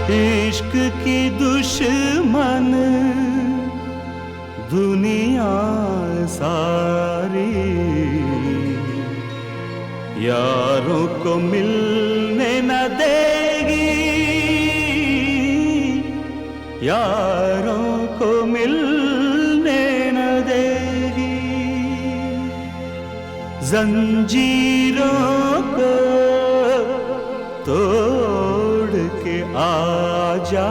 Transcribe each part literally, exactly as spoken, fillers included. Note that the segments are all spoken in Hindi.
इश्क की दुश्मन दुनिया सारी, यारों को मिलने न देगी, यारों को मिलने न देगी। जंजीरों को तोड़ के आजा,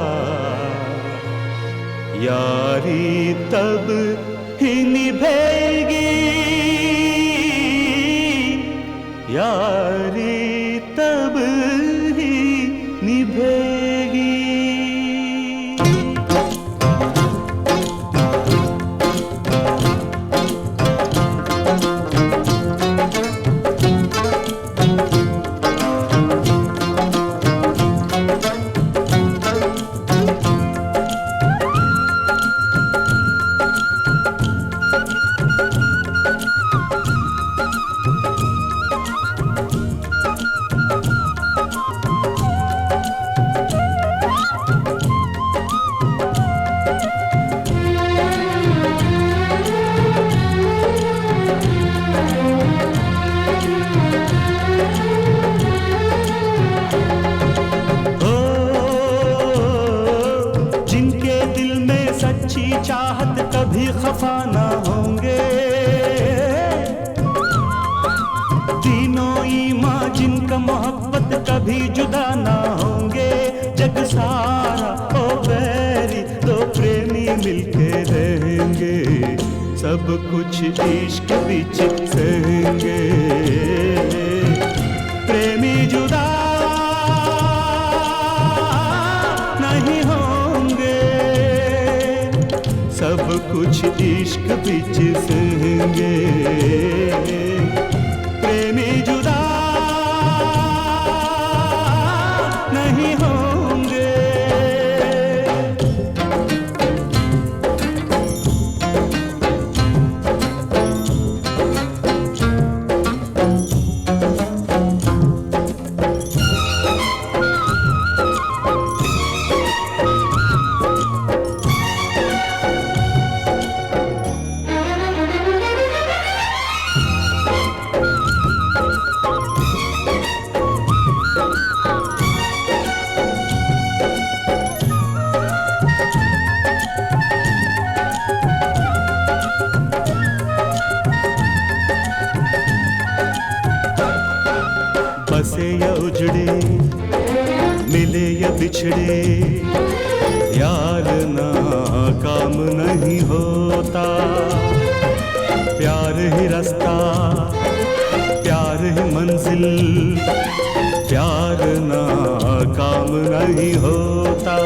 यारी तब ही निभेगी, यारी तब ही निभेगी। सच्ची चाहत कभी खफा ना होंगे, तीनों ईमान जिनका मोहब्बत कभी जुदा ना होंगे। जग सारा ओ बैरी दो प्रेमी मिलके रहेंगे, सब कुछ इश्क बीच सहेंगे। प्रेमी जुदा नहीं होंगे, सब कुछ इश्क बीच सहेंगे। प्रेमी जुदा नहीं होंगे। बसे या उजड़े, मिले या बिछड़े, यार ना काम नहीं होता। प्यार ही रास्ता, प्यार ही मंजिल, प्यार ना काम नहीं होता।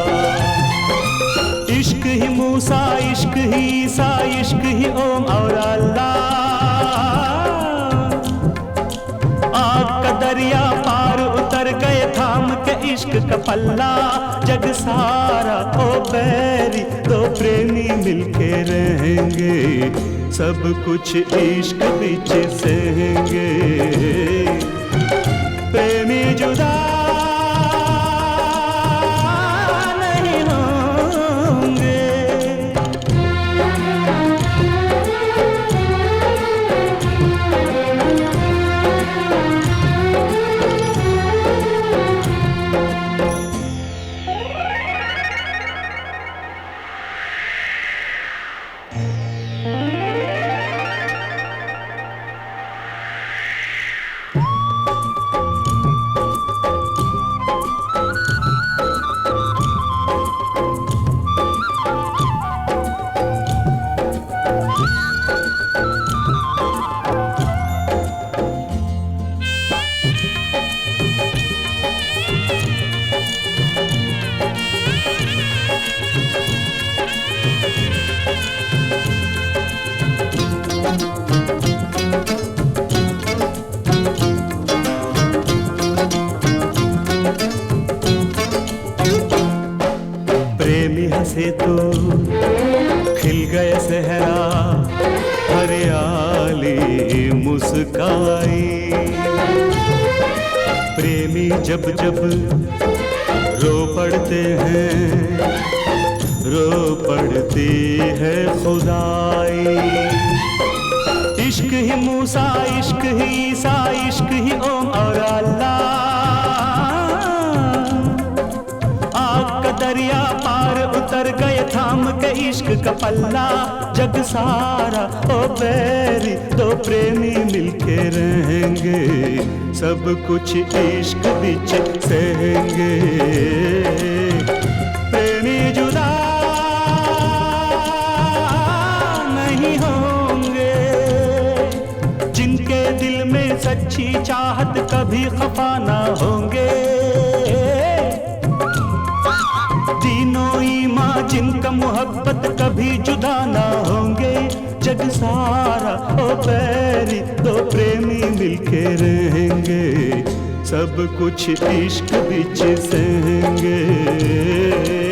इश्क ही मूसा, इश्क ही ईसा, इश्क ही ओम और अल्लाह। आग का दरिया पार उतर गए थाम के इश्क का पल्ला। जग सारा ओ बैरी दो प्रेमी मिलके रहेंगे, सब कुछ इश्क बीच सहेंगे। प्रेमी जुदा नहीं होंगे। प्रेमी हंसे तो खिल गए सहरा, हरियाली मुस्काई। प्रेमी जब जब रो पड़ते हैं, रो पड़ती है खुदाई। इश्क ही मूसा, इश्क ही ईसा, इश्क ही ओम और अल्लाह। आग का दरिया पार उतर गए थाम के इश्क का पल्ला। जग सारा ओ बैरी दो प्रेमी मिलके रहेंगे, सब कुछ इश्क बिच सहेंगे। प्रेमी जुदा नहीं होंगे, जिनके दिल में सच्ची चाहत कभी खफा ना होंगे। दीनों ईमान जिनका मोहब्बत कभी जुदा ना होंगे। जग सारा ओ बैरी दो प्रेमी मिलके रहेंगे, सब कुछ इश्क बिच सहेंगे।